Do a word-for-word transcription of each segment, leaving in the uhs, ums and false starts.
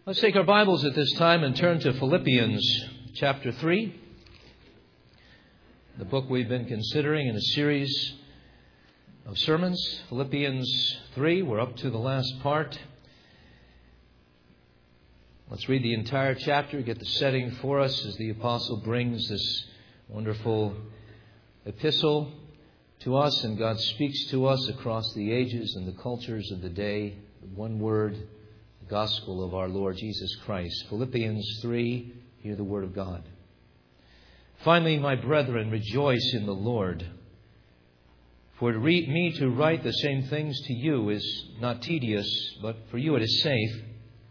Let's take our Bibles at this time and turn to Philippians chapter three, the book we've been considering in a series of sermons. Philippians three, we're up to the last part. Let's read the entire chapter, get the setting for us as the apostle brings this wonderful epistle to us, and God speaks to us across the ages and the cultures of the day. One word, the gospel of our Lord Jesus Christ. Philippians three, hear the word of God. Finally, my brethren, rejoice in the Lord. For to read me to write the same things to you is not tedious, but for you it is safe.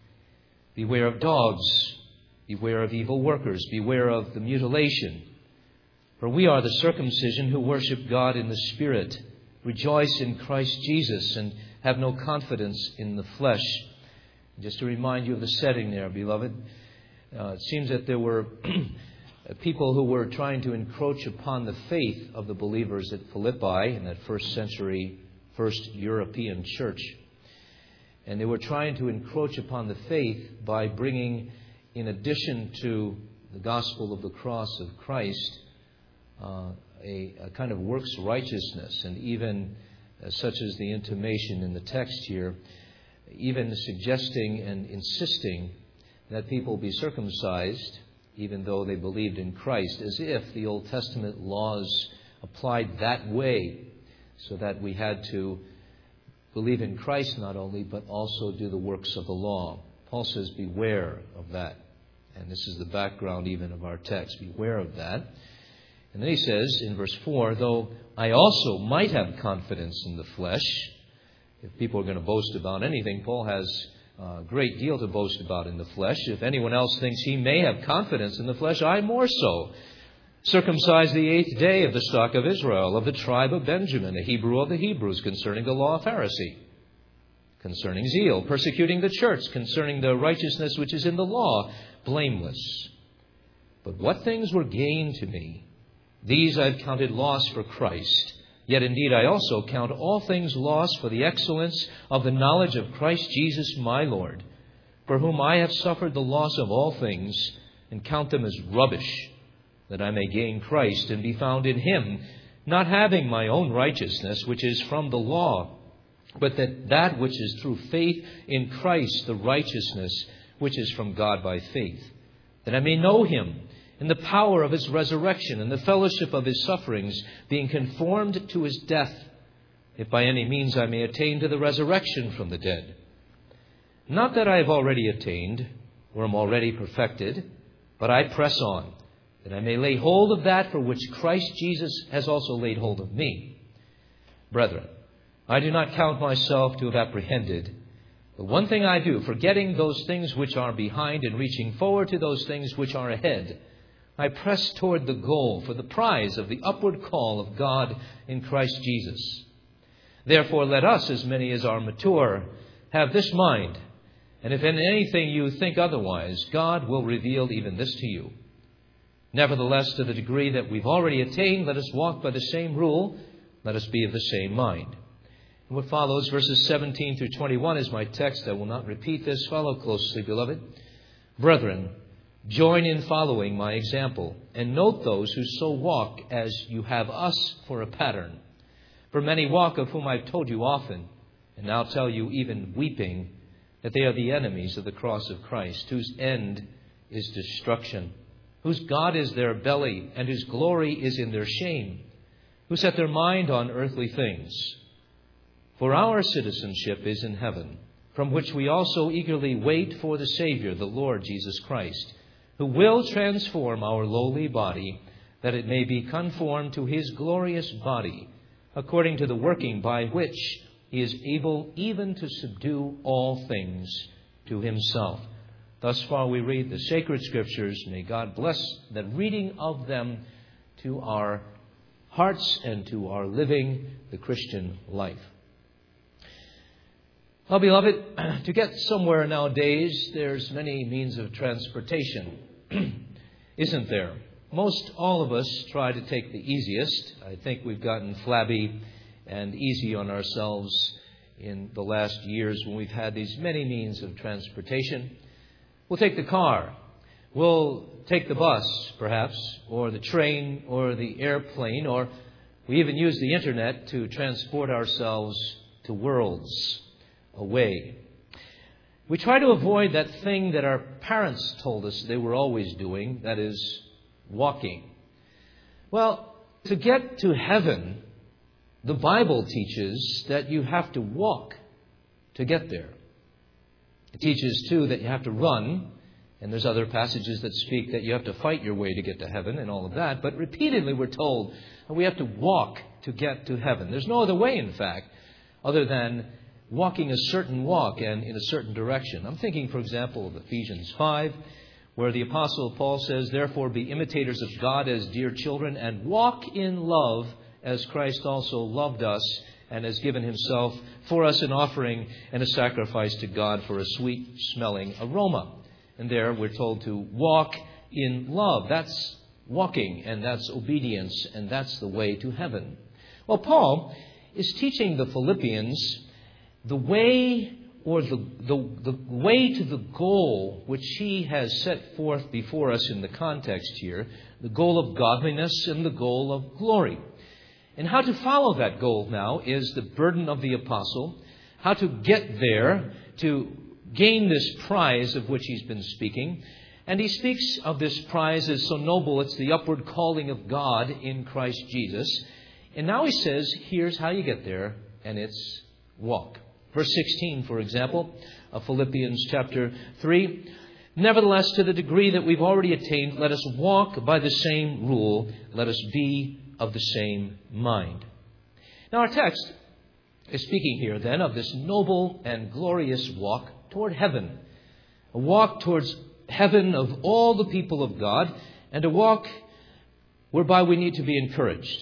Beware of dogs, beware of evil workers, beware of the mutilation. For we are the circumcision who worship God in the Spirit, rejoice in Christ Jesus, and have no confidence in the flesh. Just to remind you of the setting there, beloved, uh, it seems that there were people who were trying to encroach upon the faith of the believers at Philippi in that first century, first European church. And they were trying to encroach upon the faith by bringing, in addition to the gospel of the cross of Christ, uh, a, a kind of works righteousness, and even uh, such as the intimation in the text here, even suggesting and insisting that people be circumcised, even though they believed in Christ, as if the Old Testament laws applied that way, so that we had to believe in Christ not only, but also do the works of the law. Paul says, beware of that. And this is the background even of our text. Beware of that. And then he says in verse four, though I also might have confidence in the flesh. If people are going to boast about anything, Paul has a great deal to boast about in the flesh. If anyone else thinks he may have confidence in the flesh, I more so. Circumcised the eighth day of the stock of Israel, of the tribe of Benjamin, a Hebrew of the Hebrews, concerning the law of Pharisee, concerning zeal, persecuting the church, concerning the righteousness which is in the law, blameless. But what things were gain to me, these I've counted loss for Christ. Yet indeed I also count all things loss for the excellence of the knowledge of Christ Jesus my Lord, for whom I have suffered the loss of all things, and count them as rubbish, that I may gain Christ and be found in Him, not having my own righteousness, which is from the law, but that that which is through faith in Christ, the righteousness which is from God by faith, that I may know Him in the power of His resurrection and the fellowship of His sufferings, being conformed to His death, if by any means I may attain to the resurrection from the dead. Not that I have already attained, or am already perfected, but I press on, that I may lay hold of that for which Christ Jesus has also laid hold of me. Brethren, I do not count myself to have apprehended, but one thing I do, forgetting those things which are behind and reaching forward to those things which are ahead, I press toward the goal for the prize of the upward call of God in Christ Jesus. Therefore, let us, as many as are mature, have this mind. And if in anything you think otherwise, God will reveal even this to you. Nevertheless, to the degree that we've already attained, let us walk by the same rule. Let us be of the same mind. And what follows, verses seventeen through twenty-one, is my text. I will not repeat this. Follow closely, beloved. Brethren, join in following my example, and note those who so walk as you have us for a pattern. For many walk, of whom I've told you often, and now tell you even weeping, that they are the enemies of the cross of Christ, whose end is destruction, whose God is their belly, and whose glory is in their shame, who set their mind on earthly things. For our citizenship is in heaven, from which we also eagerly wait for the Savior, the Lord Jesus Christ, who will transform our lowly body, that it may be conformed to His glorious body, according to the working by which He is able even to subdue all things to Himself. Thus far we read the sacred Scriptures. May God bless the reading of them to our hearts and to our living the Christian life. Well, beloved, to get somewhere nowadays, there's many means of transportation, isn't there? Most all of us try to take the easiest. I think we've gotten flabby and easy on ourselves in the last years when we've had these many means of transportation. We'll take the car. We'll take the bus, perhaps, or the train, or the airplane, or we even use the internet to transport ourselves to worlds away. We try to avoid that thing that our parents told us they were always doing, that is, walking. Well, to get to heaven, the Bible teaches that you have to walk to get there. It teaches, too, that you have to run. And there's other passages that speak that you have to fight your way to get to heaven and all of that. But repeatedly we're told that we have to walk to get to heaven. There's no other way, in fact, other than walking a certain walk and in a certain direction. I'm thinking, for example, of Ephesians five, where the Apostle Paul says, "Therefore be imitators of God as dear children, and walk in love as Christ also loved us and has given himself for us an offering and a sacrifice to God for a sweet-smelling aroma." And there we're told to walk in love. That's walking, and that's obedience, and that's the way to heaven. Well, Paul is teaching the Philippians the way or the, the, the way to the goal which he has set forth before us in the context here, the goal of godliness and the goal of glory. And how to follow that goal now is the burden of the apostle, how to get there, to gain this prize of which he's been speaking. And he speaks of this prize as so noble. It's the upward calling of God in Christ Jesus. And now he says, here's how you get there, and it's walk. Verse sixteen, for example, of Philippians chapter three. "Nevertheless, to the degree that we've already attained, let us walk by the same rule. Let us be of the same mind." Now our text is speaking here then of this noble and glorious walk toward heaven. A walk towards heaven of all the people of God, and a walk whereby we need to be encouraged.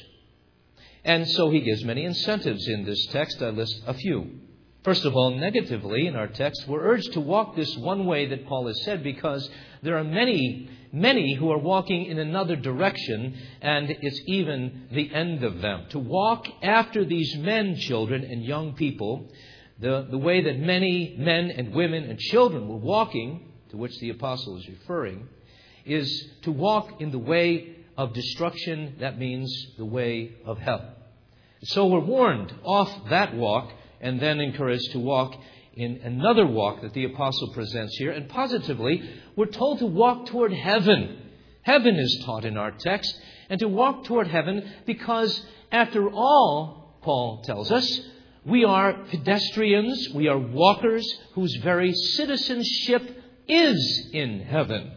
And so he gives many incentives in this text. I list a few. First of all, negatively in our text, we're urged to walk this one way that Paul has said, because there are many, many who are walking in another direction, and it's even the end of them. To walk after these men, children, and young people, the, the way that many men and women and children were walking, to which the apostle is referring, is to walk in the way of destruction. That means the way of hell. So we're warned off that walk, and then encouraged to walk in another walk that the apostle presents here. And positively, we're told to walk toward heaven. Heaven is taught in our text, and to walk toward heaven because, after all, Paul tells us, we are pedestrians, we are walkers whose very citizenship is in heaven.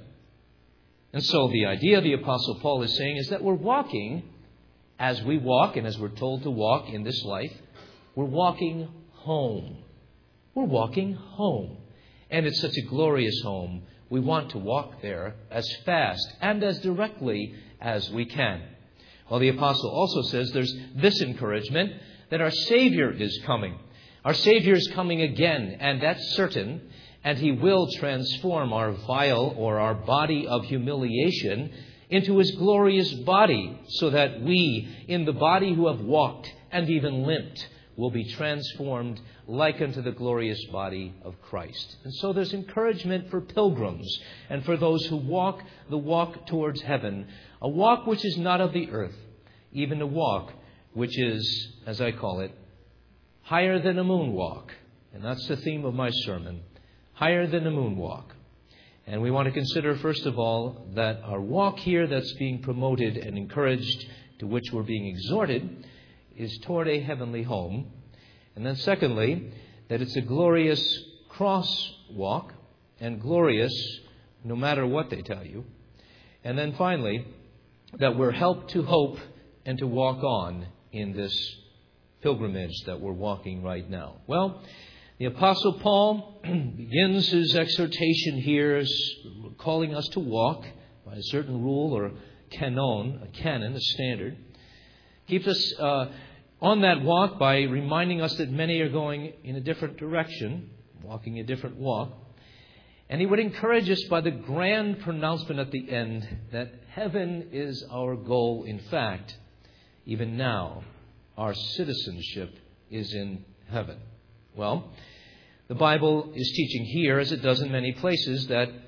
And so the idea the apostle Paul is saying is that we're walking as we walk, and as we're told to walk in this life, we're walking home. We're walking home. And it's such a glorious home. We want to walk there as fast and as directly as we can. Well, the apostle also says there's this encouragement that our Savior is coming. Our Savior is coming again, and that's certain. And he will transform our vile or our body of humiliation into his glorious body, so that we, in the body who have walked and even limped, will be transformed like unto the glorious body of Christ. And so there's encouragement for pilgrims and for those who walk the walk towards heaven, a walk which is not of the earth, even a walk which is, as I call it, higher than a moonwalk. And that's the theme of my sermon, higher than a moonwalk. And we want to consider, first of all, that our walk here that's being promoted and encouraged, to which we're being exhorted, is toward a heavenly home. And then secondly, that it's a glorious cross walk, and glorious no matter what they tell you. And then finally, that we're helped to hope and to walk on in this pilgrimage that we're walking right now. Well, the Apostle Paul begins his exhortation here as calling us to walk by a certain rule or canon, a canon, a standard. Keeps us uh, on that walk by reminding us that many are going in a different direction, walking a different walk. And he would encourage us by the grand pronouncement at the end that heaven is our goal. In fact, even now, our citizenship is in heaven. Well, the Bible is teaching here, as it does in many places, that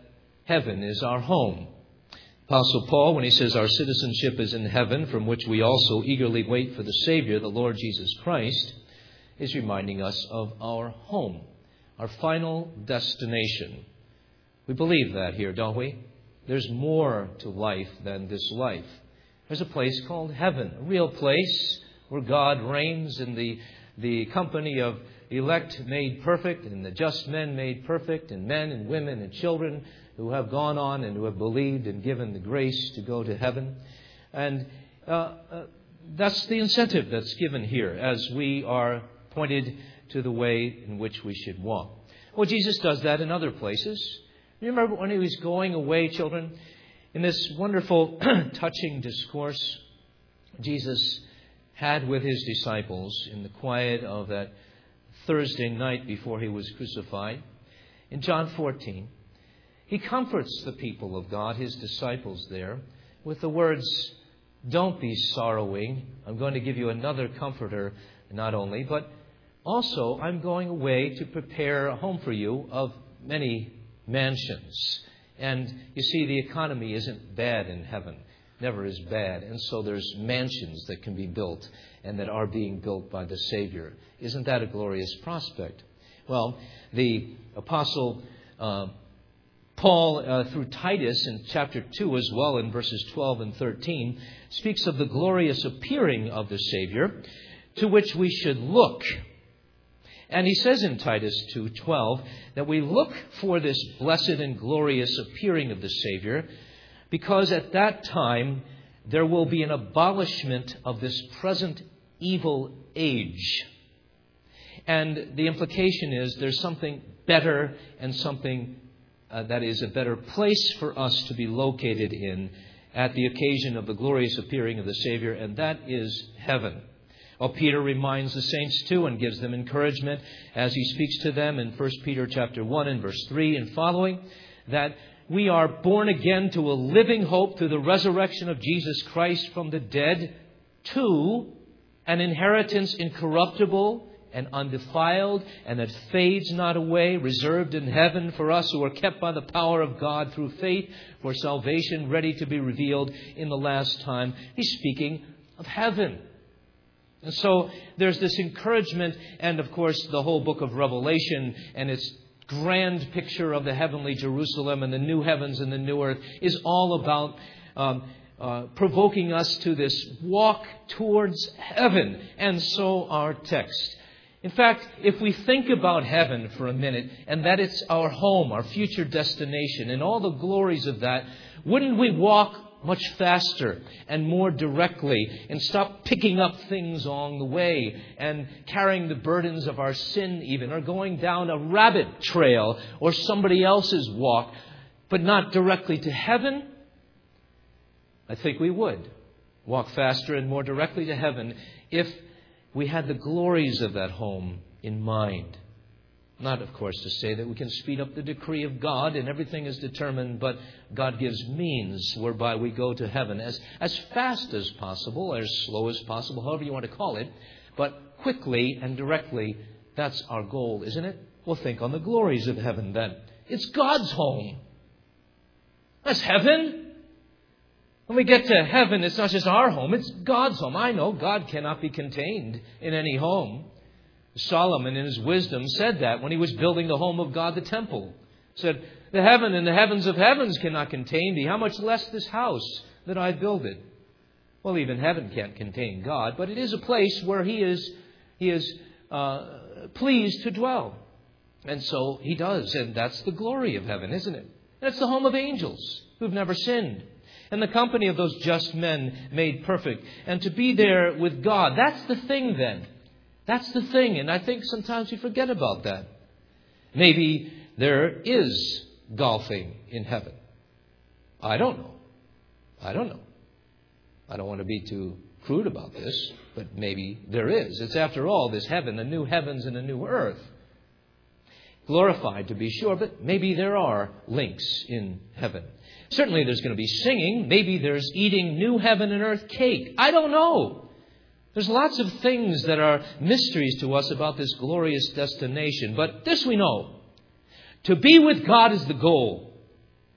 heaven is our home. Apostle Paul, when he says our citizenship is in heaven, from which we also eagerly wait for the Savior, the Lord Jesus Christ, is reminding us of our home, our final destination. We believe that here, don't we? There's more to life than this life. There's a place called heaven, a real place where God reigns in the, the company of elect made perfect and the just men made perfect, and men and women and children who have gone on and who have believed and given the grace to go to heaven. And uh, uh, that's the incentive that's given here as we are pointed to the way in which we should walk. Well, Jesus does that in other places. You remember when he was going away, children, in this wonderful, touching discourse Jesus had with his disciples in the quiet of that Thursday night before he was crucified. In John fourteen, he comforts the people of God, his disciples there, with the words, "Don't be sorrowing. I'm going to give you another comforter, not only, but also I'm going away to prepare a home for you of many mansions." And you see, the economy isn't bad in heaven. Never is bad. And so there's mansions that can be built and that are being built by the Savior. Isn't that a glorious prospect? Well, the Apostle uh, Paul, uh, through Titus in chapter two as well, in verses twelve and thirteen, speaks of the glorious appearing of the Savior, to which we should look. And he says in Titus two twelve that we look for this blessed and glorious appearing of the Savior, because at that time there will be an abolishment of this present evil age. And the implication is there's something better and something uh, that is a better place for us to be located in at the occasion of the glorious appearing of the Savior, and that is heaven. Well, Peter reminds the saints too and gives them encouragement as he speaks to them in First Peter chapter one and verse three and following, that we are born again to a living hope through the resurrection of Jesus Christ from the dead, to an inheritance incorruptible and undefiled, and that fades not away, reserved in heaven for us who are kept by the power of God through faith for salvation, ready to be revealed in the last time. He's speaking of heaven. And so there's this encouragement, and of course the whole book of Revelation and its grand picture of the heavenly Jerusalem and the new heavens and the new earth is all about um, uh, provoking us to this walk towards heaven. And so our text. In fact, if we think about heaven for a minute, and that it's our home, our future destination, and all the glories of that, wouldn't we walk much faster and more directly and stop picking up things along the way and carrying the burdens of our sin even, or going down a rabbit trail or somebody else's walk, but not directly to heaven? I think we would walk faster and more directly to heaven if we had the glories of that home in mind. Not, of course, to say that we can speed up the decree of God and everything is determined, but God gives means whereby we go to heaven as, as fast as possible, as slow as possible, however you want to call it, but quickly and directly. That's our goal, isn't it? Well, think on the glories of heaven then. It's God's home. That's heaven. When we get to heaven, it's not just our home, it's God's home. I know God cannot be contained in any home. Solomon, in his wisdom, said that when he was building the home of God, the temple. He said, "The heaven and the heavens of heavens cannot contain thee. How much less this house that I builded?" Well, even heaven can't contain God, but it is a place where He is, He is uh, pleased to dwell. And so He does, and that's the glory of heaven, isn't it? And it's the home of angels who've never sinned, and the company of those just men made perfect. And to be there with God, that's the thing then. That's the thing, and I think sometimes we forget about that. Maybe there is golfing in heaven. I don't know. I don't know. I don't want to be too crude about this, but maybe there is. It's, after all, this heaven, the new heavens and a new earth. Glorified, to be sure, but maybe there are links in heaven. Certainly there's going to be singing. Maybe there's eating new heaven and earth cake. I don't know. There's lots of things that are mysteries to us about this glorious destination. But this we know. To be with God is the goal.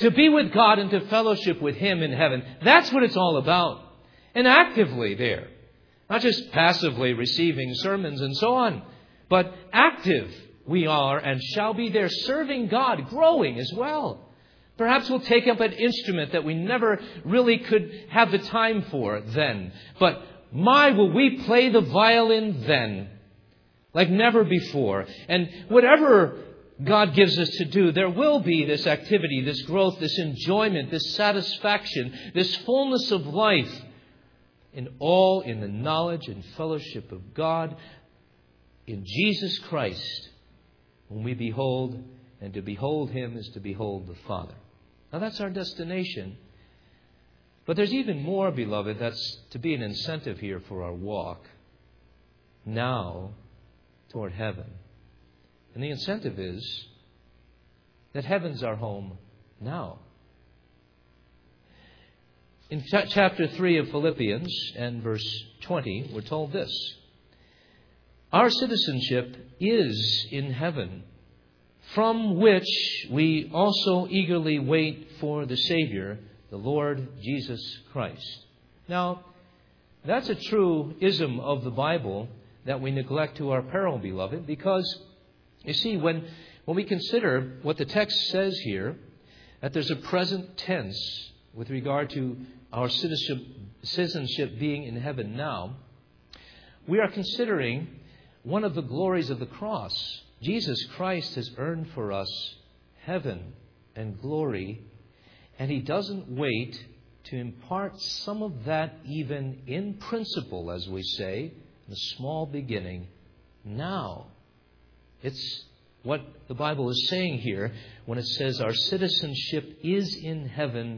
To be with God and to fellowship with Him in heaven. That's what it's all about. And actively there. Not just passively receiving sermons and so on. But active we are and shall be there, serving God, growing as well. Perhaps we'll take up an instrument that we never really could have the time for then. But my, will we play the violin then, like never before. And whatever God gives us to do, there will be this activity, this growth, this enjoyment, this satisfaction, this fullness of life, in all in the knowledge and fellowship of God in Jesus Christ, when we behold, and to behold Him is to behold the Father. Now that's our destination. But there's even more, beloved, that's to be an incentive here for our walk now toward heaven. And the incentive is that heaven's our home now. In ch- chapter three of Philippians and verse twenty, we're told this. Our citizenship is in heaven, from which we also eagerly wait for the Savior, the Lord Jesus Christ. Now, that's a true ism of the Bible that we neglect to our peril, beloved, because, you see, when, when we consider what the text says here, that there's a present tense with regard to our citizenship, citizenship being in heaven now, we are considering one of the glories of the cross. Jesus Christ has earned for us heaven and glory, and He doesn't wait to impart some of that even in principle, as we say, in a small beginning, now. It's what the Bible is saying here when it says our citizenship is in heaven,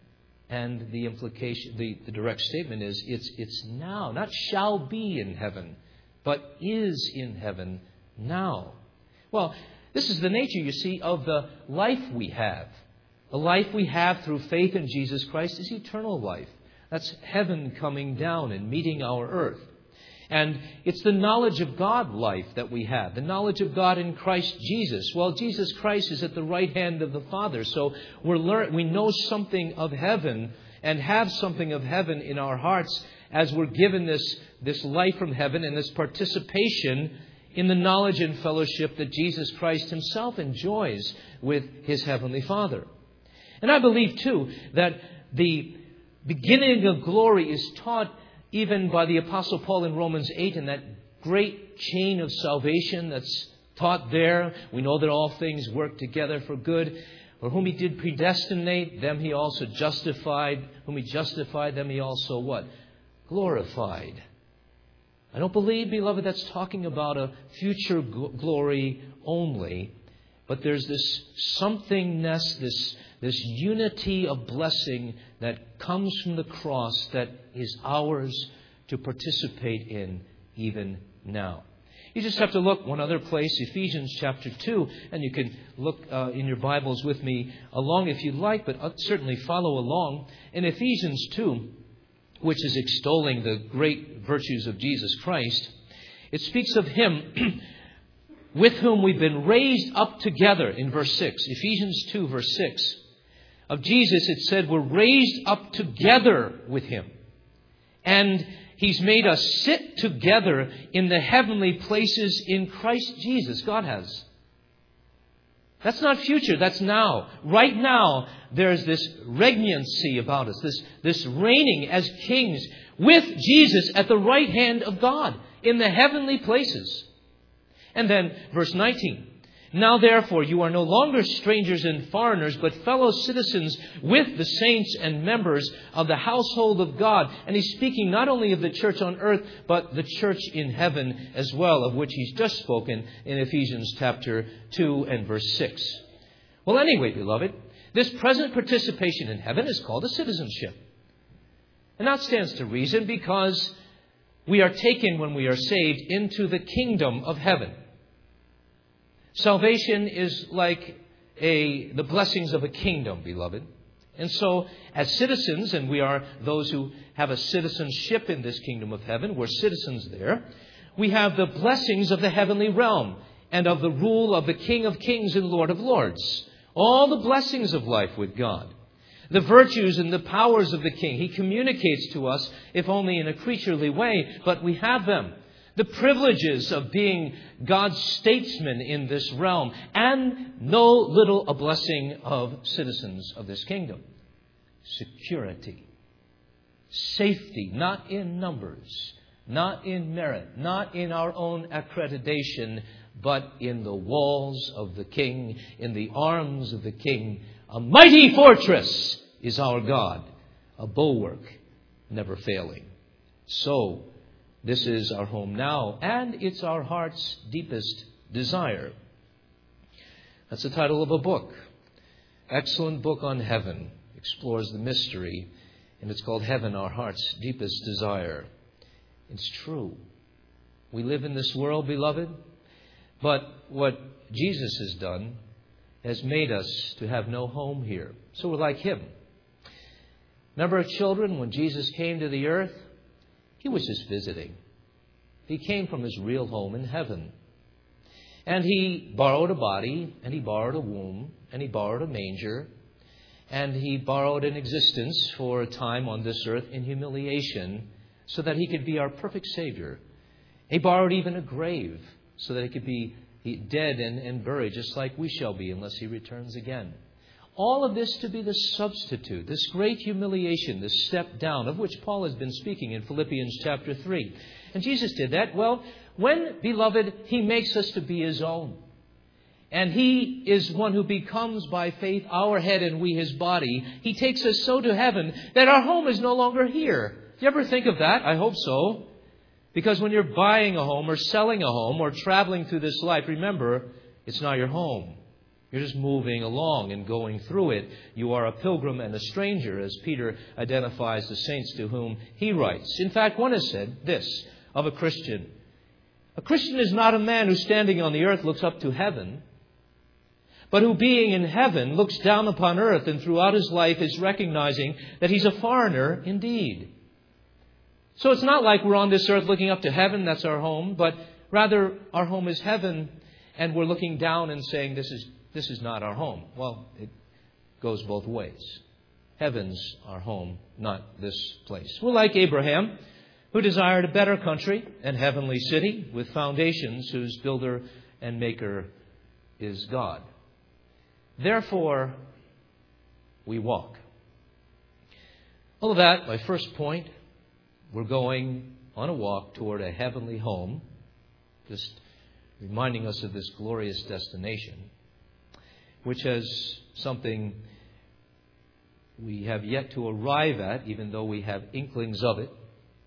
and the implication, the, the direct statement is it's it's now, not shall be in heaven, but is in heaven now. Well, this is the nature, you see, of the life we have. The life we have through faith in Jesus Christ is eternal life. That's heaven coming down and meeting our earth. And it's the knowledge of God life that we have. The knowledge of God in Christ Jesus. Well, Jesus Christ is at the right hand of the Father. So we're learn, we know something of heaven and have something of heaven in our hearts as we're given this, this life from heaven and this participation in the knowledge and fellowship that Jesus Christ Himself enjoys with His Heavenly Father. And I believe, too, that the beginning of glory is taught even by the Apostle Paul in Romans eight, in that great chain of salvation that's taught there. We know that all things work together for good. For whom He did predestinate, them He also justified. Whom He justified, them He also what? Glorified. I don't believe, beloved, that's talking about a future glory only. But there's this somethingness, this, this unity of blessing that comes from the cross that is ours to participate in even now. You just have to look one other place, Ephesians chapter two, and you can look uh, in your Bibles with me along if you'd like, but certainly follow along. In Ephesians two, which is extolling the great virtues of Jesus Christ, it speaks of Him with whom we've been raised up together in verse six. Ephesians two, verse six. Of Jesus, it said we're raised up together with Him. And He's made us sit together in the heavenly places in Christ Jesus. God has. That's not future, that's now. Right now, there's this regnancy about us, this, this reigning as kings with Jesus at the right hand of God in the heavenly places. And then verse nineteen. Now therefore you are no longer strangers and foreigners, but fellow citizens with the saints and members of the household of God. And He's speaking not only of the church on earth, but the church in heaven as well, of which He's just spoken in Ephesians chapter two and verse six. Well, anyway, beloved, this present participation in heaven is called a citizenship. And that stands to reason because we are taken when we are saved into the kingdom of heaven. Salvation is like a the blessings of a kingdom, beloved. And so, as citizens, and we are those who have a citizenship in this kingdom of heaven, we're citizens there, we have the blessings of the heavenly realm and of the rule of the King of Kings and Lord of Lords. all the blessings of life with God, the virtues and the powers of the King. He communicates to us, if only in a creaturely way, but we have them. The privileges of being God's statesman in this realm, and no little a blessing of citizens of this kingdom. Security, safety, not in numbers, not in merit, not in our own accreditation, but in the walls of the King, in the arms of the King. A mighty fortress is our God, a bulwark never failing. So, this is our home now, and it's our heart's deepest desire. That's the title of a book. Excellent book on heaven. Explores the mystery, and it's called Heaven, Our Heart's Deepest Desire. It's true. We live in this world, beloved, but what Jesus has done has made us to have no home here. So we're like Him. Remember, children, when Jesus came to the earth, He was just visiting. He came from His real home in heaven. And He borrowed a body, and He borrowed a womb, and He borrowed a manger, and He borrowed an existence for a time on this earth in humiliation so that He could be our perfect Savior. He borrowed even a grave so that He could be dead and, and buried, just like we shall be unless He returns again. All of this to be the substitute, this great humiliation, this step down, of which Paul has been speaking in Philippians chapter three. And Jesus did that. Well, when, beloved, He makes us to be His own, and He is one who becomes by faith our head and we His body, He takes us so to heaven that our home is no longer here. Do you ever think of that? I hope so. Because when you're buying a home or selling a home or traveling through this life, remember, it's not your home. You're just moving along and going through it. You are a pilgrim and a stranger, as Peter identifies the saints to whom he writes. In fact, one has said this of a Christian. A Christian is not a man who standing on the earth looks up to heaven, but who being in heaven looks down upon earth and throughout his life is recognizing that he's a foreigner indeed. So it's not like we're on this earth looking up to heaven, that's our home, but rather our home is heaven, and we're looking down and saying this is this is not our home. Well, it goes both ways. Heaven's our home, not this place. We're like Abraham, who desired a better country and heavenly city with foundations whose builder and maker is God. Therefore, we walk. All of that, my first point. We're going on a walk toward a heavenly home, just reminding us of this glorious destination, which has something we have yet to arrive at, even though we have inklings of it.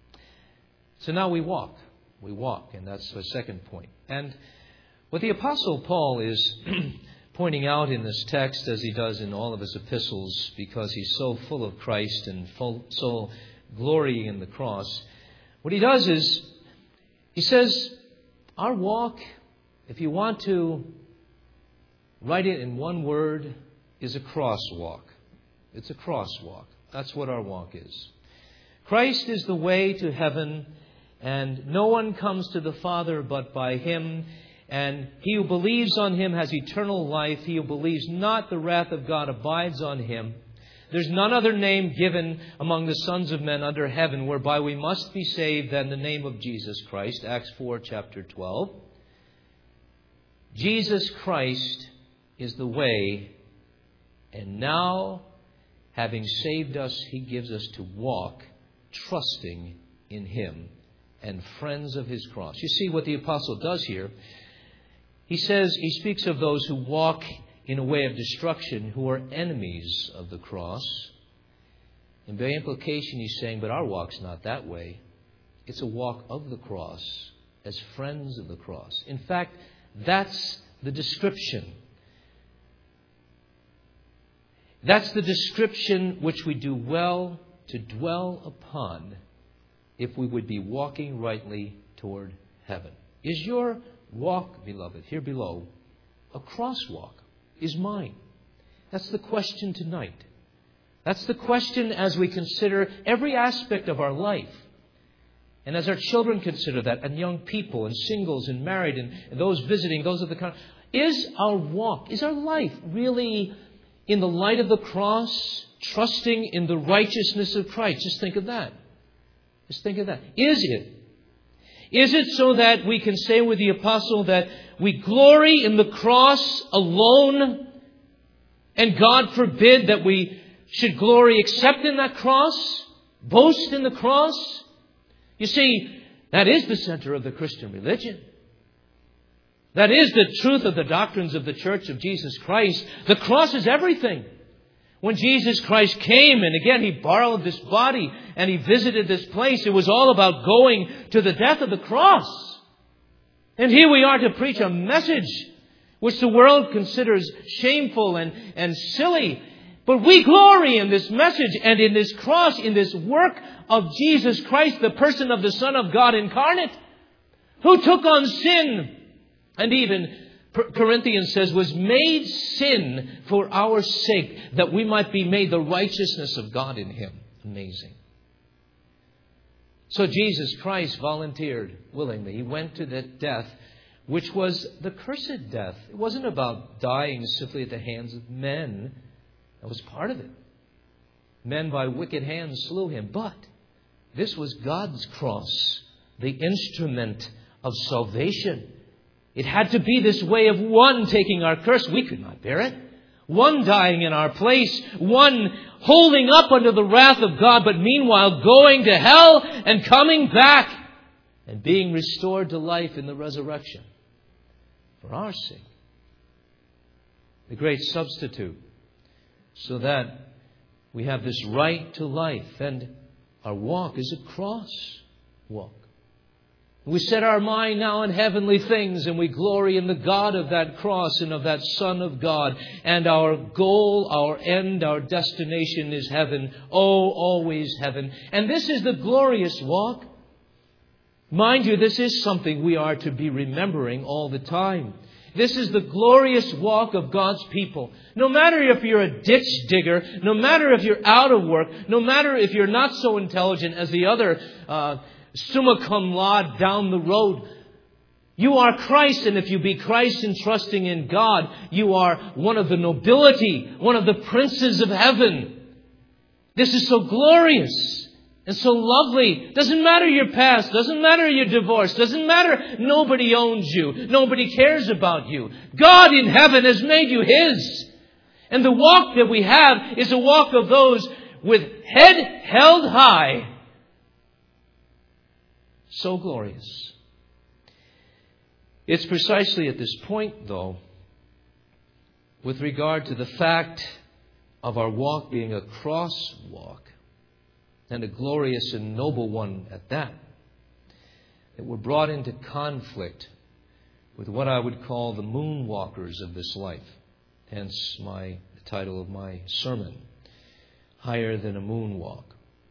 So now we walk. We walk, and that's the second point. And what the Apostle Paul is pointing out in this text, as he does in all of his epistles, because he's so full of Christ and full, so glorying in the cross, what he does is, he says, our walk, if you want to write it in one word, is a crosswalk. It's a crosswalk. That's what our walk is. Christ is the way to heaven, and no one comes to the Father but by Him. And he who believes on Him has eternal life. He who believes not, the wrath of God abides on him. There's none other name given among the sons of men under heaven whereby we must be saved than the name of Jesus Christ. Acts four, chapter twelve. Jesus Christ is the way, and now, having saved us, He gives us to walk trusting in Him and friends of His cross. You see what the apostle does here. He says, he speaks of those who walk in a way of destruction, who are enemies of the cross. And by implication, he's saying, but our walk's not that way. It's a walk of the cross, as friends of the cross. In fact, that's the description. That's the description which we do well to dwell upon if we would be walking rightly toward heaven. Is your walk, beloved, here below, a crosswalk? Is mine? That's the question tonight. That's the question as we consider every aspect of our life. And as our children consider that, and young people, and singles, and married, and, and those visiting, those of the country, Is our walk, is our life really in the light of the cross, trusting in the righteousness of Christ? Just think of that. Just think of that. Is it? Is it so that we can say with the apostle that we glory in the cross alone, and God forbid that we should glory except in that cross, boast in the cross? You see, that is the center of the Christian religion. That is the truth of the doctrines of the Church of Jesus Christ. The cross is everything. When Jesus Christ came, and again He borrowed this body and He visited this place, it was all about going to the death of the cross. And here we are to preach a message which the world considers shameful and, and silly. But we glory in this message and in this cross, in this work of Jesus Christ, the person of the Son of God incarnate, who took on sin and even, Corinthians says, was made sin for our sake, that we might be made the righteousness of God in Him. Amazing. So Jesus Christ volunteered willingly. He went to that death, which was the cursed death. It wasn't about dying simply at the hands of men. That was part of it. Men by wicked hands slew Him. But this was God's cross, the instrument of salvation. It had to be this way of one taking our curse. We could not bear it. One dying in our place. One holding up under the wrath of God, but meanwhile going to hell and coming back and being restored to life in the resurrection for our sake. The great substitute. So that we have this right to life, and our walk is a cross walk. We set our mind now on heavenly things, and we glory in the God of that cross and of that Son of God. And our goal, our end, our destination is heaven. Oh, always heaven. And this is the glorious walk. Mind you, this is something we are to be remembering all the time. This is the glorious walk of God's people. No matter if you're a ditch digger, no matter if you're out of work, no matter if you're not so intelligent as the other uh, summa cum laude down the road, you are Christ, and if you be Christ and trusting in God, you are one of the nobility, one of the princes of heaven. This is so glorious. And so lovely. Doesn't matter your past. Doesn't matter your divorce. Doesn't matter nobody owns you. Nobody cares about you. God in heaven has made you His. And the walk that we have is a walk of those with head held high. So glorious. It's precisely at this point, though, with regard to the fact of our walk being a cross walk, and a glorious and noble one at that, that we're brought into conflict with what I would call the moonwalkers of this life. Hence my the title of my sermon, Higher Than a Moonwalk.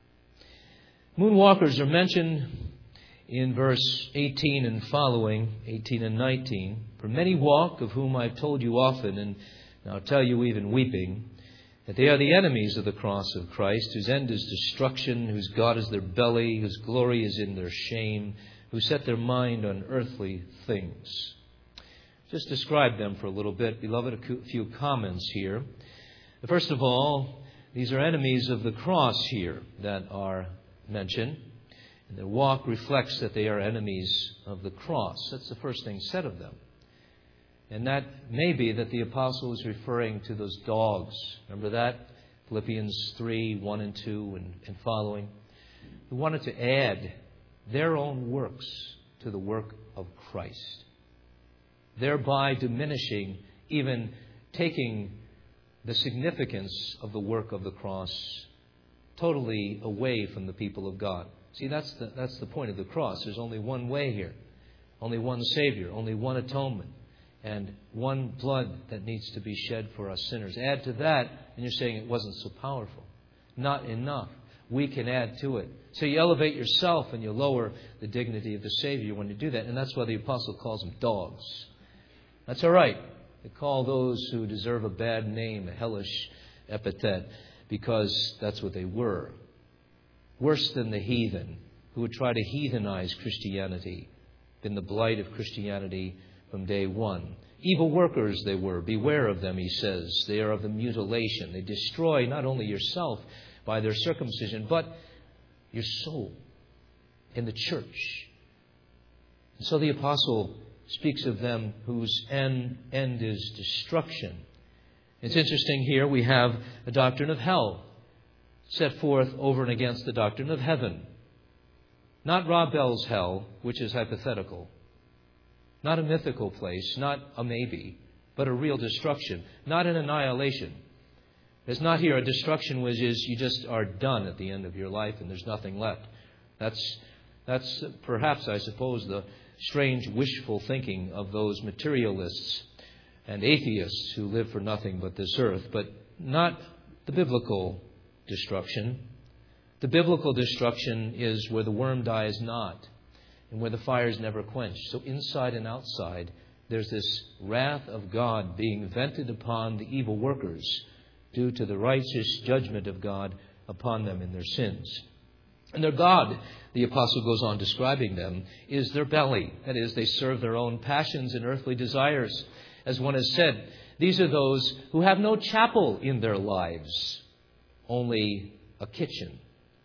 Moonwalkers are mentioned in verse eighteen and following, eighteen and nineteen. For many walk, of whom I've told you often, and I'll tell you even weeping, that they are the enemies of the cross of Christ, whose end is destruction, whose God is their belly, whose glory is in their shame, who set their mind on earthly things. Just describe them for a little bit. Beloved, a few comments here. First of all, these are enemies of the cross here that are mentioned. And their walk reflects that they are enemies of the cross. That's the first thing said of them. And that may be that the apostle is referring to those dogs. Remember that? Philippians three, one and two and, and following. Who wanted to add their own works to the work of Christ, thereby diminishing, even taking the significance of the work of the cross totally away from the people of God. See, that's the, that's the point of the cross. There's only one way here. Only one Savior. Only one atonement. And one blood that needs to be shed for us sinners. Add to that, and you're saying it wasn't so powerful. Not enough. We can add to it. So you elevate yourself and you lower the dignity of the Savior when you do that. And that's why the apostle calls them dogs. That's all right. They call those who deserve a bad name a hellish epithet, because that's what they were. Worse than the heathen who would try to heathenize Christianity. Been the blight of Christianity from day one. Evil workers they were. Beware of them, he says. They are of the mutilation. They destroy not only yourself by their circumcision, but your soul in the church. And so the apostle speaks of them whose end, end is destruction. It's interesting here we have a doctrine of hell set forth over and against the doctrine of heaven. Not Rob Bell's hell, which is hypothetical. Not a mythical place, not a maybe, but a real destruction. Not an annihilation. There's not here a destruction which is you just are done at the end of your life and there's nothing left. That's, that's perhaps, I suppose, the strange wishful thinking of those materialists and atheists who live for nothing but this earth, but not the biblical destruction. The biblical destruction is where the worm dies not and where the fire is never quenched. So inside and outside, there's this wrath of God being vented upon the evil workers due to the righteous judgment of God upon them in their sins. And their God, the apostle goes on describing them, is their belly. That is, they serve their own passions and earthly desires. As one has said, these are those who have no chapel in their lives, only a kitchen.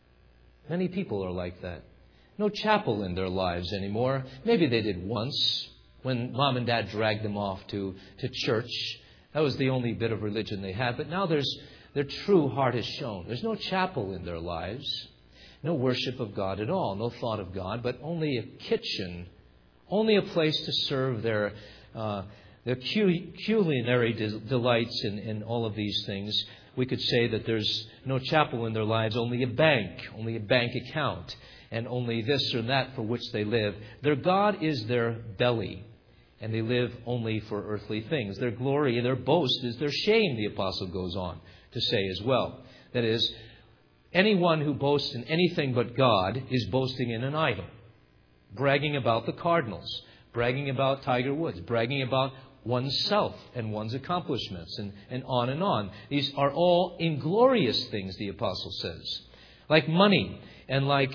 Many people are like that. No chapel in their lives anymore. Maybe they did once when mom and dad dragged them off to, to church. That was the only bit of religion they had. But now there's their true heart is shown. There's no chapel in their lives. No worship of God at all. No thought of God, but only a kitchen. Only a place to serve their uh, their culinary delights in, in all of these things. We could say that there's no chapel in their lives, only a bank, only a bank account, and only this or that for which they live. Their God is their belly, and they live only for earthly things. Their glory, their boast is their shame, the apostle goes on to say as well. That is, anyone who boasts in anything but God is boasting in an idol. Bragging about the Cardinals, bragging about Tiger Woods, bragging about oneself and one's accomplishments, and, and on and on. These are all inglorious things, the apostle says. Like money and like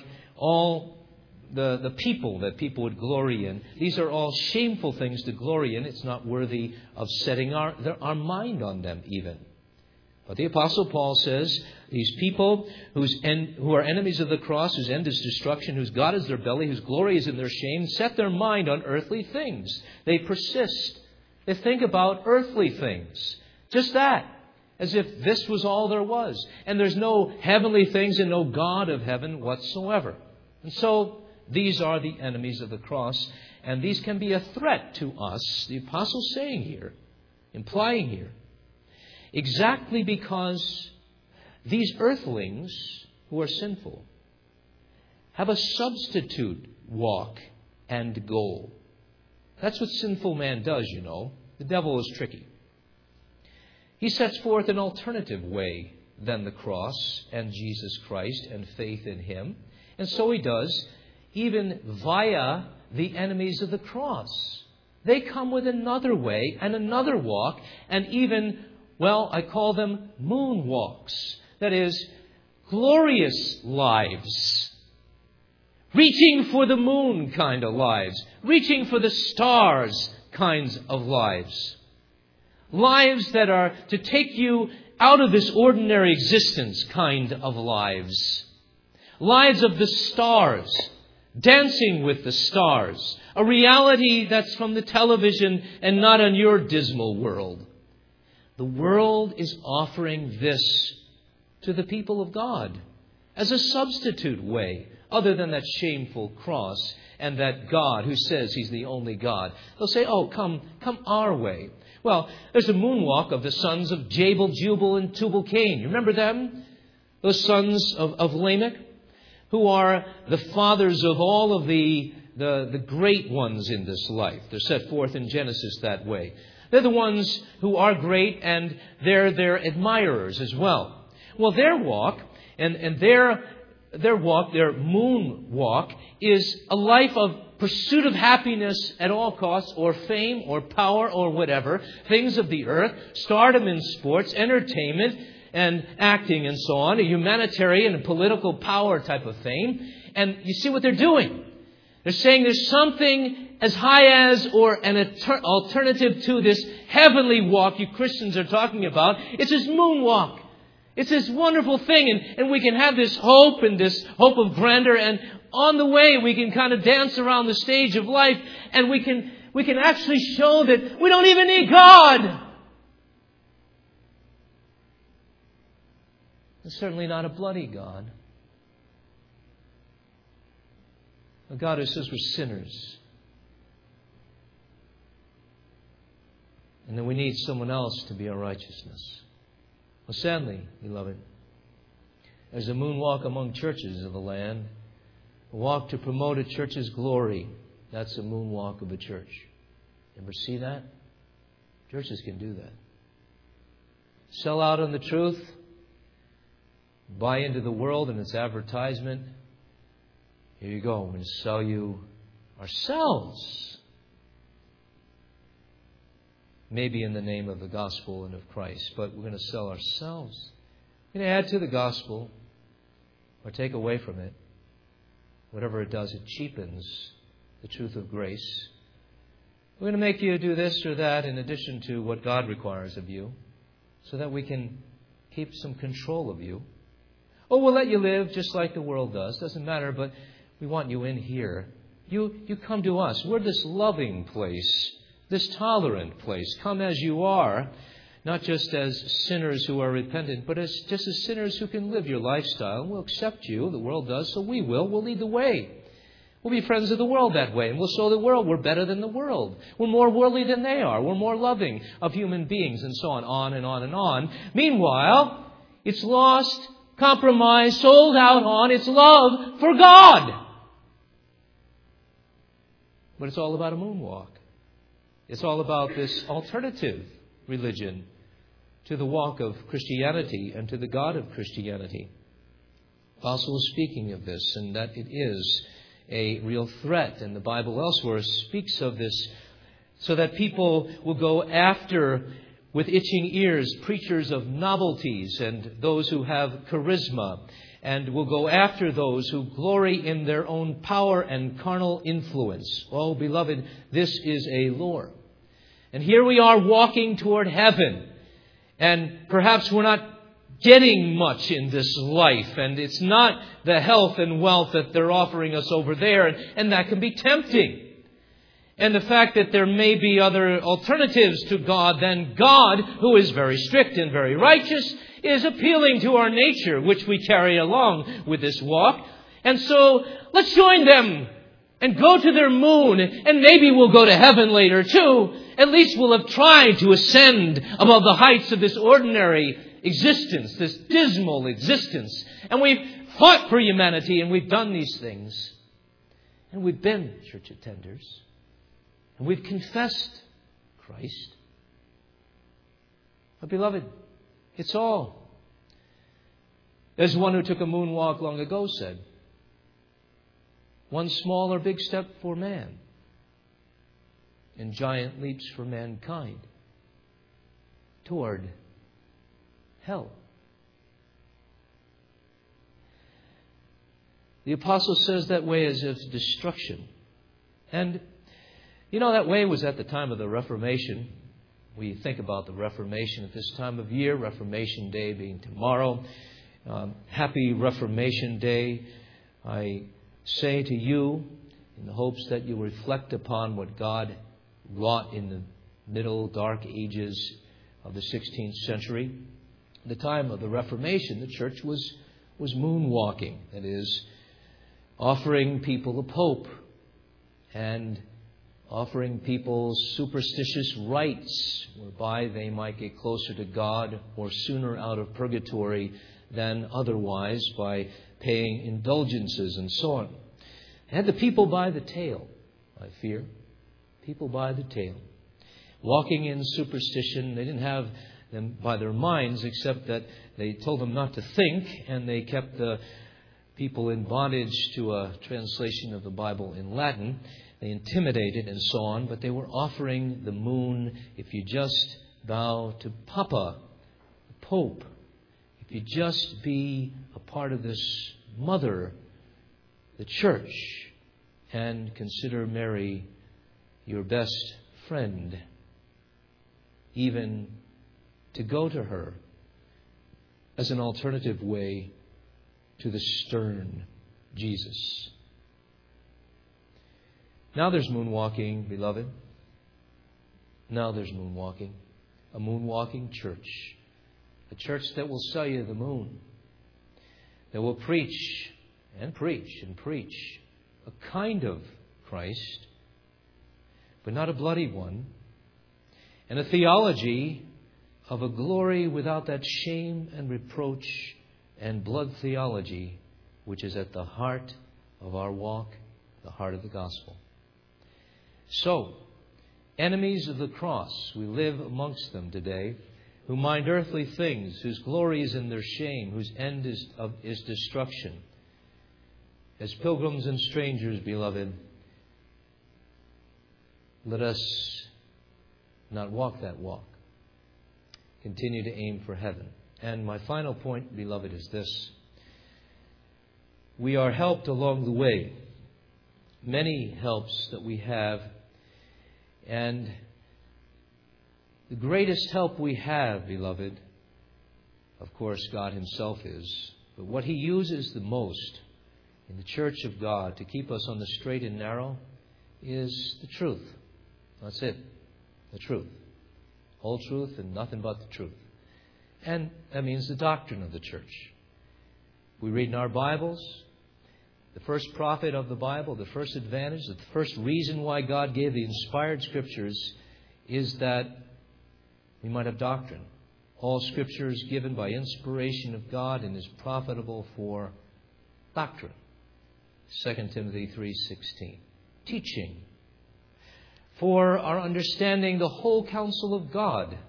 all the, the people that people would glory in. These are all shameful things to glory in. It's not worthy of setting our, our mind on them even. But the apostle Paul says, these people whose end, who are enemies of the cross, whose end is destruction, whose God is their belly, whose glory is in their shame, set their mind on earthly things. They persist. They think about earthly things. Just that. As if this was all there was. And there's no heavenly things and no God of heaven whatsoever. And so these are the enemies of the cross. And these can be a threat to us, the apostle's saying here, implying here. Exactly because these earthlings who are sinful have a substitute walk and goal. That's what sinful man does, you know. The devil is tricky. He sets forth an alternative way than the cross and Jesus Christ and faith in Him. And so he does, even via the enemies of the cross. They come with another way and another walk, and even, well, I call them moonwalks. That is, glorious lives. Reaching for the moon kind of lives. Reaching for the stars kinds of lives. Lives that are to take you out of this ordinary existence kind of lives. Lives of the stars. Dancing with the stars. A reality that's from the television and not on your dismal world. The world is offering this to the people of God as a substitute way, other than that shameful cross and that God who says He's the only God. They'll say, oh, come, come our way. Well, there's a moonwalk of the sons of Jabal, Jubal, and Tubal-Cain. You remember them? Those sons of, of Lamech, who are the fathers of all of the, the, the great ones in this life. They're set forth in Genesis that way. They're the ones who are great, and they're their admirers as well. Well, their walk and, and their their walk, their moon walk, is a life of pursuit of happiness at all costs, or fame, or power, or whatever, things of the earth, stardom in sports, entertainment, and acting and so on, a humanitarian and political power type of fame. And you see what they're doing. They're saying there's something as high as or an alter- alternative to this heavenly walk you Christians are talking about. It's this moonwalk. It's this wonderful thing. And, and we can have this hope and this hope of grandeur. And on the way, we can kind of dance around the stage of life. And we can, we can actually show that we don't even need God. It's certainly not a bloody God. A God who says we're sinners. And that we need someone else to be our righteousness. Well, sadly, beloved, there's a moonwalk among churches of the land. A walk to promote a church's glory. That's a moonwalk of a church. Ever see that? Churches can do that. Sell out on the truth. Buy into the world and its advertisement. Here you go. We're going to sell you ourselves. Maybe in the name of the gospel and of Christ. But we're going to sell ourselves. We're going to add to the gospel or take away from it. Whatever it does, it cheapens the truth of grace. We're going to make you do this or that in addition to what God requires of you. So that we can keep some control of you. Oh, we'll let you live just like the world does. Doesn't matter, but we want you in here. You, you come to us. We're this loving place, this tolerant place. Come as you are, not just as sinners who are repentant, but as just as sinners who can live your lifestyle. We'll accept you. The world does, so we will. We'll lead the way. We'll be friends of the world that way, and we'll show the world we're better than the world. We're more worldly than they are. We're more loving of human beings, and so on, on and on and on. Meanwhile, it's lost, compromised, sold out on its love for God. But it's all about a moonwalk. It's all about this alternative religion to the walk of Christianity and to the God of Christianity. The Apostle is speaking of this, and that it is a real threat. And the Bible elsewhere speaks of this so that people will go after, with itching ears, preachers of novelties and those who have charisma, and will go after those who glory in their own power and carnal influence. Oh, beloved, this is a lure. And here we are walking toward heaven. And perhaps we're not getting much in this life. And it's not the health and wealth that they're offering us over there. And, and that can be tempting. And the fact that there may be other alternatives to God than God, who is very strict and very righteous, is appealing to our nature, which we carry along with this walk. And so let's join them and go to their moon, and maybe we'll go to heaven later too. At least we'll have tried to ascend above the heights of this ordinary existence, this dismal existence. And we've fought for humanity, and we've done these things. And we've been church attenders. And we've confessed Christ. But beloved, it's all. As one who took a moonwalk long ago said, one small or big step for man, and giant leaps for mankind toward hell. The apostle says that way is of destruction. And you know, that way was at the time of the Reformation. We think about the Reformation at this time of year, Reformation Day being tomorrow. Um, happy Reformation Day. I say to you, in the hopes that you reflect upon what God wrought in the middle dark ages of the sixteenth century. At the time of the Reformation, the church was, was moonwalking. That is, offering people a pope and offering people superstitious rites whereby they might get closer to God or sooner out of purgatory than otherwise by paying indulgences and so on. They had the people by the tail, I fear. People by the tail. Walking in superstition. They didn't have them by their minds, except that they told them not to think, and they kept the people in bondage to a translation of the Bible in Latin. They intimidated and so on, but they were offering the moon if you just bow to Papa, the Pope, if you just be a part of this mother, the church, and consider Mary your best friend, even to go to her as an alternative way to the stern Jesus. Now there's moonwalking, beloved. Now there's moonwalking. A moonwalking church. A church that will sell you the moon. That will preach and preach and preach a kind of Christ, but not a bloody one. And a theology of a glory without that shame and reproach and blood theology, which is at the heart of our walk, the heart of the gospel. So, enemies of the cross, we live amongst them today, who mind earthly things, whose glory is in their shame, whose end is, of, is destruction. As pilgrims and strangers, beloved, let us not walk that walk. Continue to aim for heaven. And my final point, beloved, is this. We are helped along the way. Many helps that we have. And the greatest help we have, beloved, of course, God Himself is. But what He uses the most in the church of God to keep us on the straight and narrow is the truth. That's it. The truth. Whole truth and nothing but the truth. And that means the doctrine of the church. We read in our Bibles, the first prophet of the Bible, the first advantage, the first reason why God gave the inspired Scriptures is that we might have doctrine. All Scripture is given by inspiration of God and is profitable for doctrine. Second Timothy three sixteen. Teaching. For our understanding the whole counsel of God.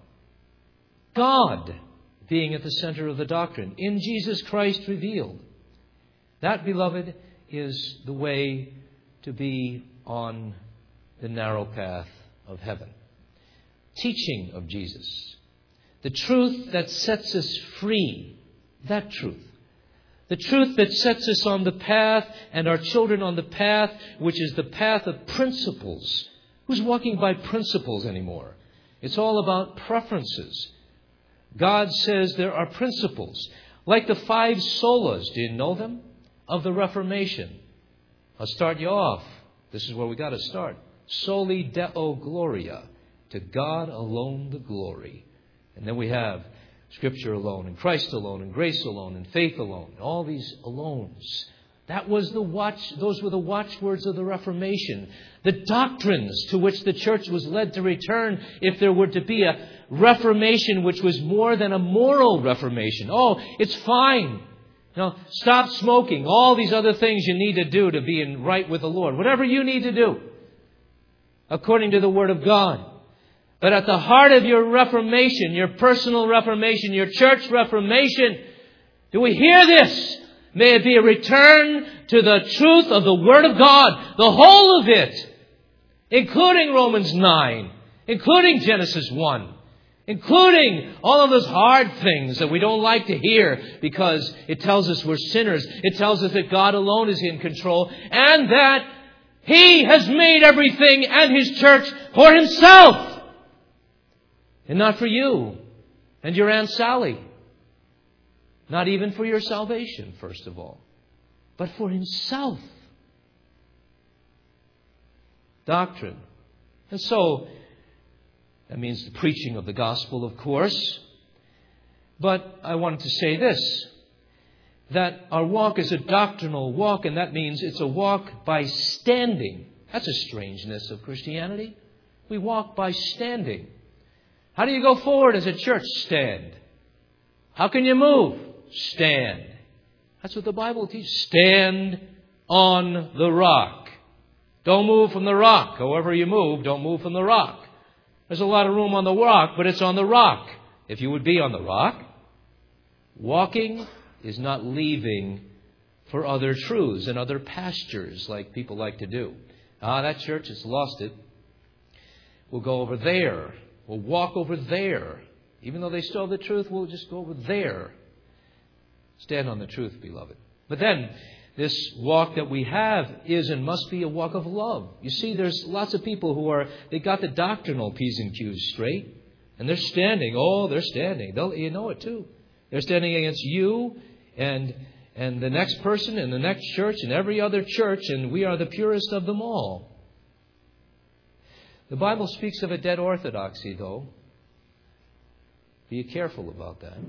God being at the center of the doctrine. In Jesus Christ revealed. That, beloved, is the way to be on the narrow path of heaven. Teaching of Jesus. The truth that sets us free. That truth. The truth that sets us on the path and our children on the path, which is the path of principles. Who's walking by principles anymore? It's all about preferences. God says there are principles. Like the five solas, do you know them? Of the Reformation. I'll start you off. This is where we got to start. Soli Deo Gloria. To God alone the glory. And then we have Scripture alone, and Christ alone, and grace alone, and faith alone. All these alones. That was the watch, those were the watchwords of the Reformation. The doctrines to which the church was led to return if there were to be a Reformation which was more than a moral Reformation. Oh, it's fine. Now, stop smoking. All these other things you need to do to be in right with the Lord. Whatever you need to do, according to the Word of God. But at the heart of your Reformation, your personal Reformation, your church Reformation, do we hear this? May it be a return to the truth of the Word of God, the whole of it, including Romans nine, including Genesis one, including all of those hard things that we don't like to hear because it tells us we're sinners. It tells us that God alone is in control and that He has made everything and His church for Himself. And not for you and your Aunt Sally. Not even for your salvation, first of all. But for Himself. Doctrine. And so, that means the preaching of the gospel, of course. But I wanted to say this. That our walk is a doctrinal walk, and that means it's a walk by standing. That's a strangeness of Christianity. We walk by standing. How do you go forward as a church? Stand. How can you move? Stand. That's what the Bible teaches. Stand on the rock. Don't move from the rock. However you move, don't move from the rock. There's a lot of room on the rock, but it's on the rock. If you would be on the rock, walking is not leaving for other truths and other pastures like people like to do. Ah, that church has lost it. We'll go over there. We'll walk over there. Even though they still have the truth, we'll just go over there. Stand on the truth, beloved. But then, this walk that we have is and must be a walk of love. You see, there's lots of people who are, they got the doctrinal P's and Q's straight. And they're standing. Oh, they're standing. They'll, you know it too. They're standing against you and and the next person and the next church and every other church. And we are the purest of them all. The Bible speaks of a dead orthodoxy, though. Be careful about that.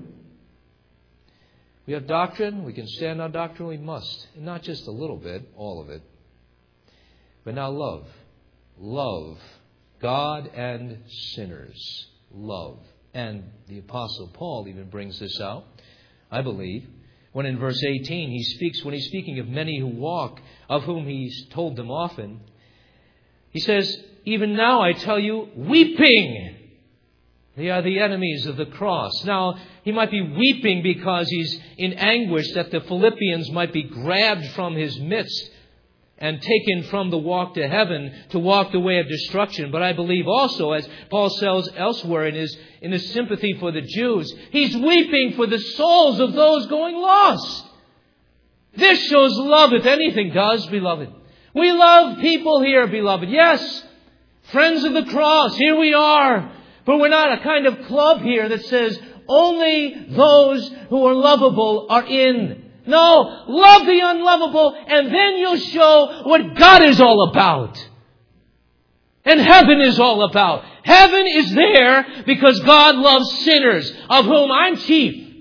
We have doctrine. We can stand on doctrine. We must. And not just a little bit, all of it. But now love. Love God and sinners. Love. And the Apostle Paul even brings this out, I believe, when in verse eighteen he speaks, when he's speaking of many who walk, of whom he's told them often, he says, even now I tell you, weeping. They are the enemies of the cross. Now, he might be weeping because he's in anguish that the Philippians might be grabbed from his midst and taken from the walk to heaven to walk the way of destruction. But I believe also, as Paul says elsewhere in his, in his sympathy for the Jews, he's weeping for the souls of those going lost. This shows love, if anything does, beloved. We love people here, beloved. Yes, friends of the cross, here we are. But we're not a kind of club here that says only those who are lovable are in. No, love the unlovable, and then you'll show what God is all about. And heaven is all about. Heaven is there because God loves sinners, of whom I'm chief.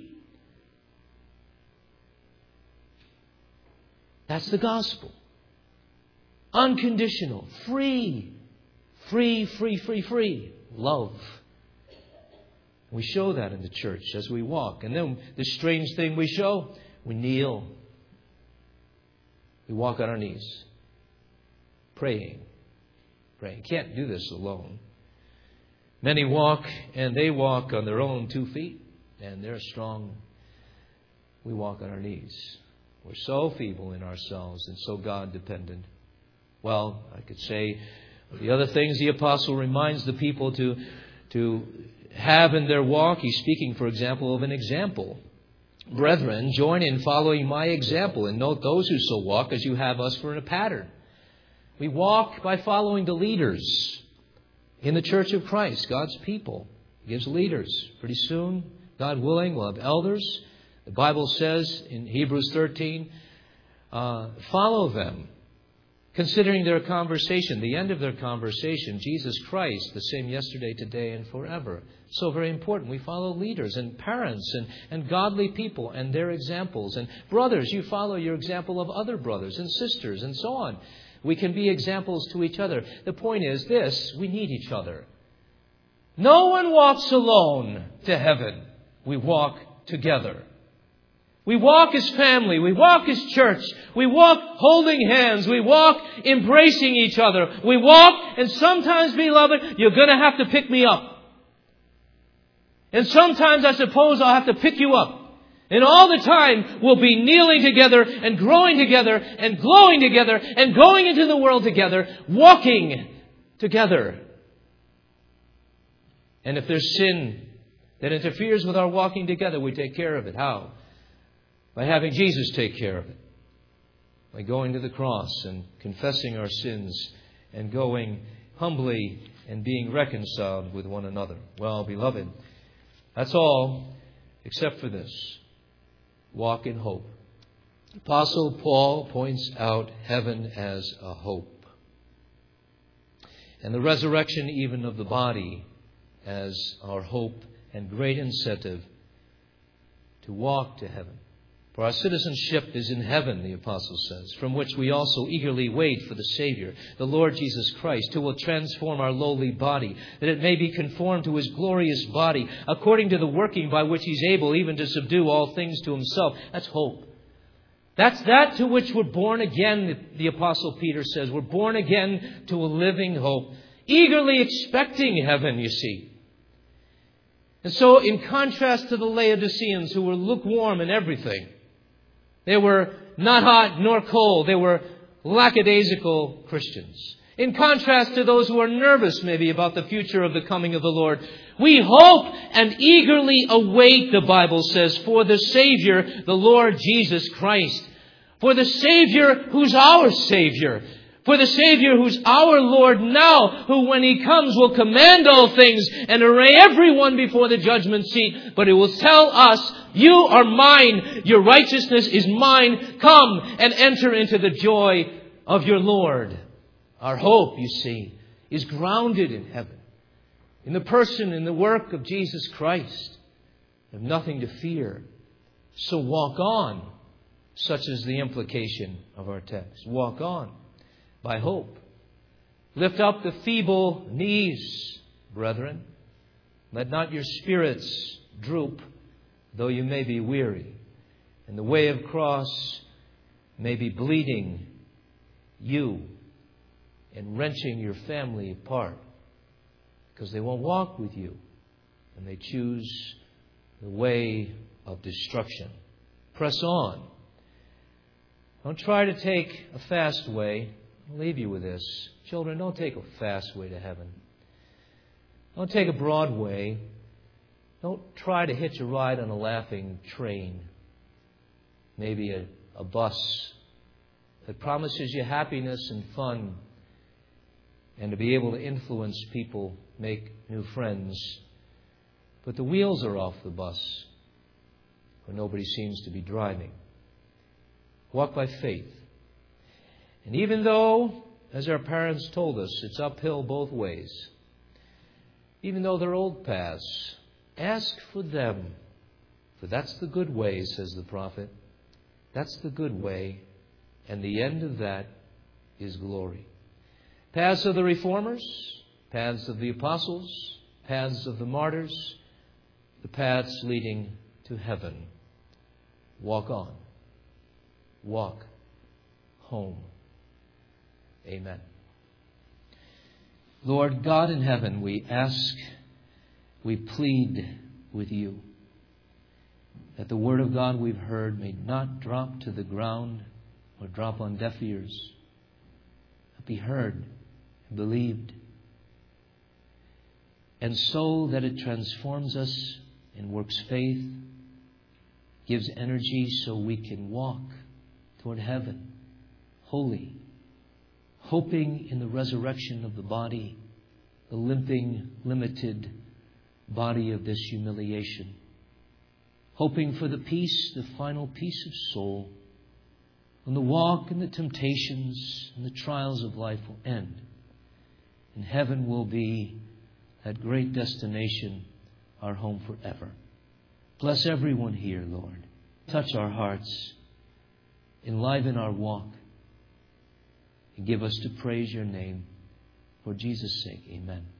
That's the gospel. Unconditional, free, free, free, free, free. Love. We show that in the church as we walk. And then the strange thing we show, we kneel. We walk on our knees. Praying. Praying. Can't do this alone. Many walk and they walk on their own two feet. And they're strong. We walk on our knees. We're so feeble in ourselves and so God dependent. Well, I could say the other things the apostle reminds the people to, to have in their walk. He's speaking, for example, of an example. Brethren, join in following my example and note those who so walk as you have us for a pattern. We walk by following the leaders in the church of Christ, God's people. He gives leaders. Pretty soon, God willing, we'll have elders. The Bible says in Hebrews thirteen, uh, follow them, considering their conversation, the end of their conversation, Jesus Christ, the same yesterday, today, and forever. So very important. We follow leaders and parents and, and godly people and their examples. And brothers, you follow your example of other brothers and sisters and so on. We can be examples to each other. The point is this, we need each other. No one walks alone to heaven. We walk together. We walk as family. We walk as church. We walk holding hands. We walk embracing each other. We walk, and sometimes, beloved, you're going to have to pick me up. And sometimes I suppose I'll have to pick you up. And all the time we'll be kneeling together and growing together and glowing together and going into the world together, walking together. And if there's sin that interferes with our walking together, we take care of it. How? By having Jesus take care of it. By going to the cross and confessing our sins and going humbly and being reconciled with one another. Well, beloved, that's all except for this. Walk in hope. Apostle Paul points out heaven as a hope. And the resurrection even of the body as our hope and great incentive to walk to heaven. For our citizenship is in heaven, the apostle says, from which we also eagerly wait for the Savior, the Lord Jesus Christ, who will transform our lowly body, that it may be conformed to His glorious body, according to the working by which He's able even to subdue all things to Himself. That's hope. That's that to which we're born again, the apostle Peter says. We're born again to a living hope, eagerly expecting heaven, you see. And so, in contrast to the Laodiceans, who were lukewarm in everything, they were not hot nor cold. They were lackadaisical Christians. In contrast to those who are nervous maybe about the future of the coming of the Lord, we hope and eagerly await, the Bible says, for the Savior, the Lord Jesus Christ. For the Savior who's our Savior. For the Savior who's our Lord now, who when He comes will command all things and array everyone before the judgment seat. But He will tell us, you are mine, your righteousness is mine. Come and enter into the joy of your Lord. Our hope, you see, is grounded in heaven, in the person and the work of Jesus Christ. We have nothing to fear. So walk on, such is the implication of our text. Walk on by hope. Lift up the feeble knees, brethren. Let not your spirits droop, though you may be weary, and the way of cross may be bleeding you and wrenching your family apart, because they won't walk with you and they choose the way of destruction. Press on. Don't try to take a fast way. I'll leave you with this. Children, don't take a fast way to heaven. Don't take a broad way. Don't try to hitch a ride on a laughing train. Maybe a, a bus that promises you happiness and fun and to be able to influence people, make new friends. But the wheels are off the bus, or nobody seems to be driving. Walk by faith. And even though, as our parents told us, it's uphill both ways, even though they're old paths, ask for them. For that's the good way, says the prophet. That's the good way. And the end of that is glory. Paths of the reformers, paths of the apostles, paths of the martyrs, the paths leading to heaven. Walk on. Walk home. Amen. Lord God in heaven, we ask, we plead with you that the word of God we've heard may not drop to the ground or drop on deaf ears, but be heard and believed, and so that it transforms us and works faith, gives energy so we can walk toward heaven, holy, hoping in the resurrection of the body, the limping, limited body of this humiliation, hoping for the peace, the final peace of soul, when the walk and the temptations and the trials of life will end, and heaven will be that great destination, our home forever. Bless everyone here, Lord. Touch our hearts, enliven our walk, and give us to praise your name. For Jesus' sake, amen.